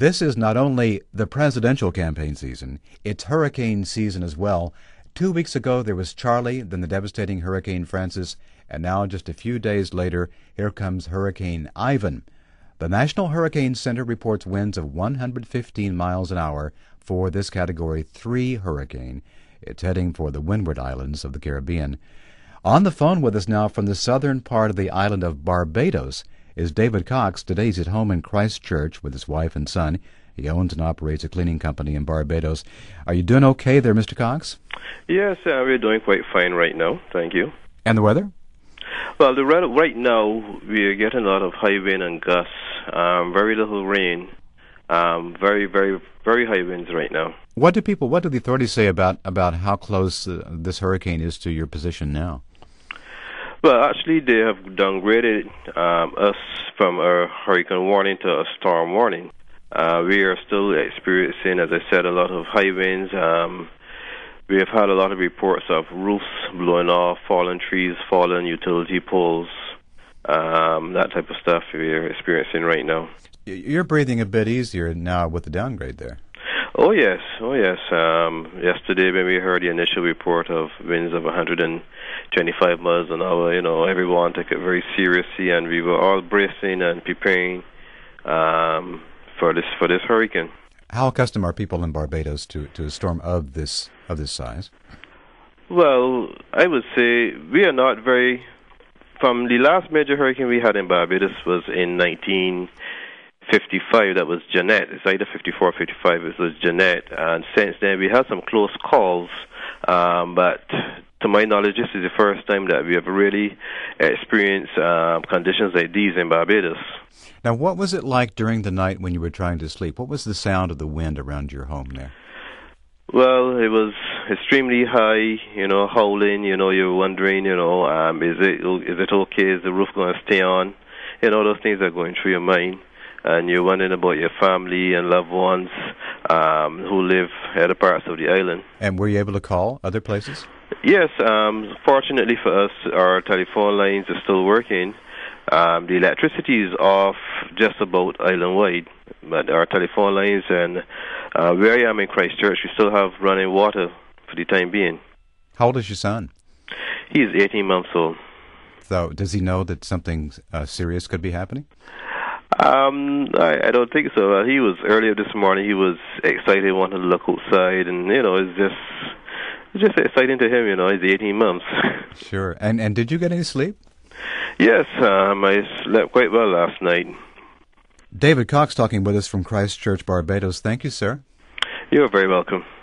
This is not only the presidential campaign season, it's hurricane season as well. 2 weeks ago there was Charlie, then the devastating Hurricane Francis, and now just a few days later, here comes Hurricane Ivan. The National Hurricane Center reports winds of 115 miles an hour for this Category 3 hurricane. It's heading for the Windward Islands of the Caribbean. On the phone with us now from the southern part of the island of Barbados is David Cox. Today he's at home in Christchurch with his wife and son. He owns and operates a cleaning company in Barbados. Are you doing okay there, Mr. Cox? Yes, we're doing quite fine right now. Thank you. And the weather? Well, the weather right now, we're getting a lot of high wind and gusts. Very little rain. Very, very, very high winds right now. What do the authorities say about how close this hurricane is to your position now? Well, actually, they have downgraded us from a hurricane warning to a storm warning. We are still experiencing, as I said, a lot of high winds. We have had a lot of reports of roofs blowing off, fallen trees, fallen utility poles, that type of stuff we're experiencing right now. You're breathing a bit easier now with the downgrade there. Oh, yes. Yesterday when we heard the initial report of winds of 125 miles an hour, everyone took it very seriously, and we were all bracing and preparing for this hurricane. How accustomed are people in Barbados to a storm of this size? Well, I would say we are not very. From the last major hurricane we had in Barbados was in 1955. That was Jeanette. It's either 54 or 55. It was Jeanette. And since then, we had some close calls. But to my knowledge, this is the first time that we have really experienced conditions like these in Barbados. Now, what was it like during the night when you were trying to sleep? What was the sound of the wind around your home there? Well, it was extremely high, howling, you're wondering, is it okay? Is the roof going to stay on? Those things are going through your mind. And you're wondering about your family and loved ones who live at other parts of the island. And were you able to call other places? Yes. Fortunately for us, our telephone lines are still working. The electricity is off just about island-wide, but our telephone lines and where I am in Christchurch, we still have running water for the time being. How old is your son? He's 18 months old. So does he know that something serious could be happening? I don't think so. He was earlier this morning. He was excited, wanted to look outside, and it's just exciting to him. He's 18 months. Sure. And did you get any sleep? Yes, I slept quite well last night. David Cox talking with us from Christchurch, Barbados. Thank you, sir. You're very welcome.